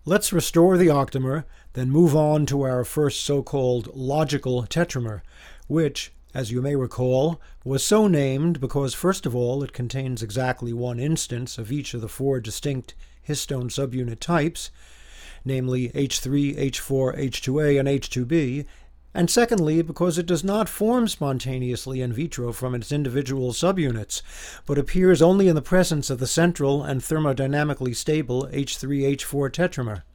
Let's restore the octamer, then move on to our first so-called logical tetramer, which, as you may recall, was so named because, first of all, it contains exactly one instance of each of the four distinct histone subunit types, namely H3, H4, H2A, and H2B, and secondly, because it does not form spontaneously in vitro from its individual subunits, but appears only in the presence of the central and thermodynamically stable H3H4 tetramer.